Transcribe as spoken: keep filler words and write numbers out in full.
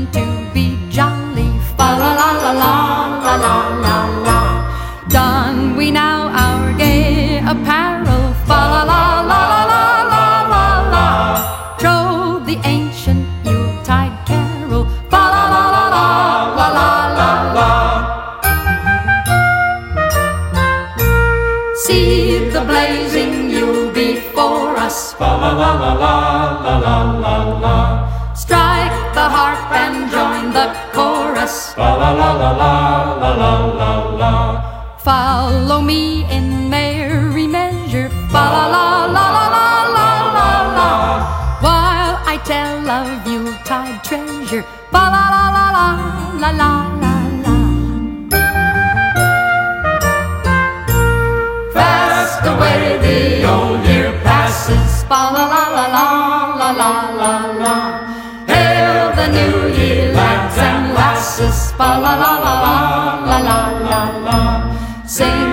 fun to be jolly. Fa la la la la la la la la. Don we now our gay apparel. Fa la la la la la la la la. Troll the ancient Yuletide carol. Fa la la la la la la la la. See the blazing Yule before us. Fa la la la la la la la la. Strike the harp and join the chorus. Fa la la la la la la la la. Follow me in merry measure. Fa la la la la la la la la. While I tell of Yuletide treasure. Fa la la la la la la la la. Fast away the old year passes. Fa la la la la la la la la. Hail the new year, lads and lasses. Fa la la la la la la la la. Sing